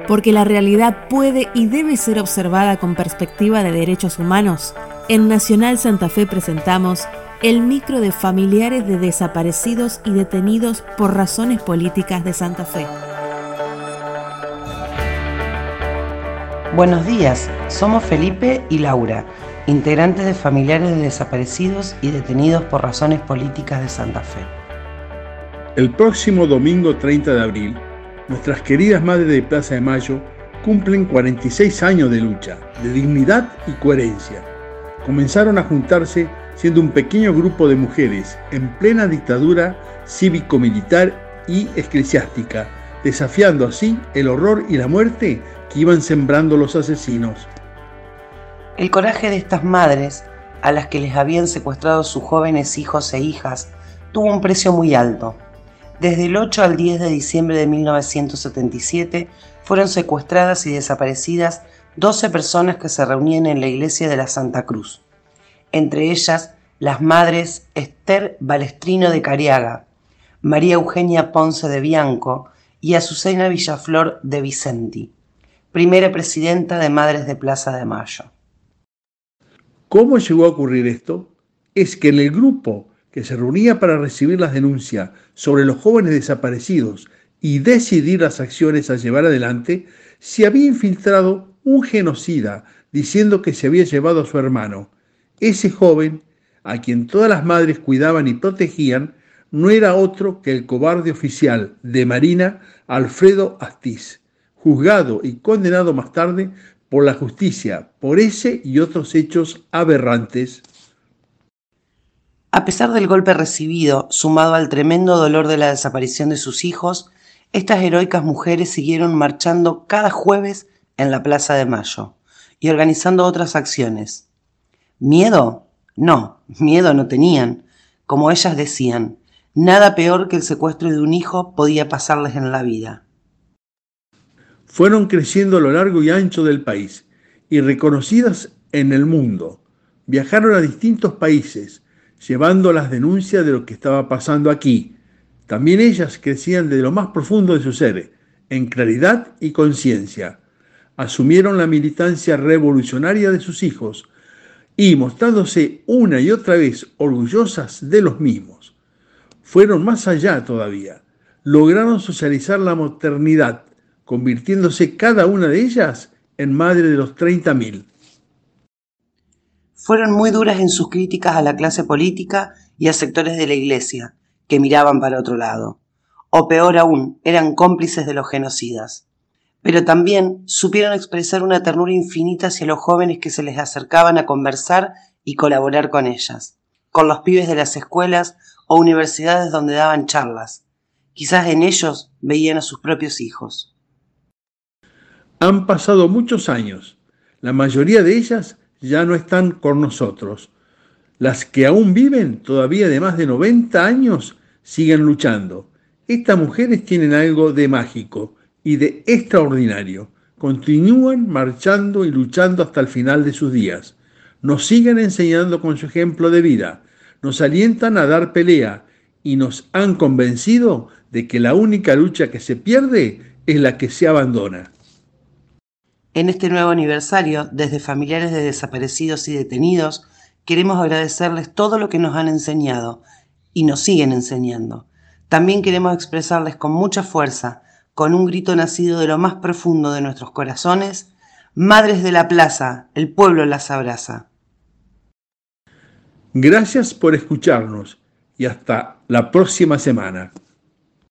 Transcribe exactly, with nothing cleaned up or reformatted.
Porque la realidad puede y debe ser observada con perspectiva de derechos humanos, en Nacional Santa Fe presentamos el micro de familiares de desaparecidos y detenidos por razones políticas de Santa Fe. Buenos días, somos Felipe y Laura, integrantes de familiares de desaparecidos y detenidos por razones políticas de Santa Fe. El próximo domingo treinta de abril, nuestras queridas madres de Plaza de Mayo cumplen cuarenta y seis años de lucha, de dignidad y coherencia. Comenzaron a juntarse siendo un pequeño grupo de mujeres en plena dictadura cívico-militar y eclesiástica, desafiando así el horror y la muerte que iban sembrando los asesinos. El coraje de estas madres, a las que les habían secuestrado sus jóvenes hijos e hijas, tuvo un precio muy alto. Desde el ocho al diez de diciembre de mil novecientos setenta y siete fueron secuestradas y desaparecidas doce personas que se reunían en la iglesia de la Santa Cruz. Entre ellas, las madres Esther Balestrino de Cariaga, María Eugenia Ponce de Bianco y Azucena Villaflor de Vicenti, primera presidenta de Madres de Plaza de Mayo. ¿Cómo llegó a ocurrir esto? Es que en el grupo que se reunía para recibir las denuncias sobre los jóvenes desaparecidos y decidir las acciones a llevar adelante, se había infiltrado un genocida diciendo que se había llevado a su hermano. Ese joven, a quien todas las madres cuidaban y protegían, no era otro que el cobarde oficial de Marina Alfredo Astiz, juzgado y condenado más tarde por la justicia por ese y otros hechos aberrantes. A pesar del golpe recibido, sumado al tremendo dolor de la desaparición de sus hijos, estas heroicas mujeres siguieron marchando cada jueves en la Plaza de Mayo y organizando otras acciones. ¿Miedo? No, miedo no tenían. Como ellas decían, nada peor que el secuestro de un hijo podía pasarles en la vida. Fueron creciendo a lo largo y ancho del país y reconocidas en el mundo. Viajaron a distintos países, llevando las denuncias de lo que estaba pasando aquí. También ellas crecían de lo más profundo de su ser, en claridad y conciencia. Asumieron la militancia revolucionaria de sus hijos y, mostrándose una y otra vez orgullosas de los mismos, fueron más allá todavía. Lograron socializar la maternidad, convirtiéndose cada una de ellas en madre de los treinta mil. Fueron muy duras en sus críticas a la clase política y a sectores de la iglesia, que miraban para otro lado. O peor aún, eran cómplices de los genocidas. Pero también supieron expresar una ternura infinita hacia los jóvenes que se les acercaban a conversar y colaborar con ellas, con los pibes de las escuelas o universidades donde daban charlas. Quizás en ellos veían a sus propios hijos. Han pasado muchos años. La mayoría de ellas ya no están con nosotros. Las que aún viven, todavía de más de noventa años, siguen luchando. Estas mujeres tienen algo de mágico y de extraordinario. Continúan marchando y luchando hasta el final de sus días. Nos siguen enseñando con su ejemplo de vida. Nos alientan a dar pelea y nos han convencido de que la única lucha que se pierde es la que se abandona. En este nuevo aniversario, desde familiares de desaparecidos y detenidos, queremos agradecerles todo lo que nos han enseñado y nos siguen enseñando. También queremos expresarles con mucha fuerza, con un grito nacido de lo más profundo de nuestros corazones: Madres de la Plaza, el pueblo las abraza. Gracias por escucharnos y hasta la próxima semana.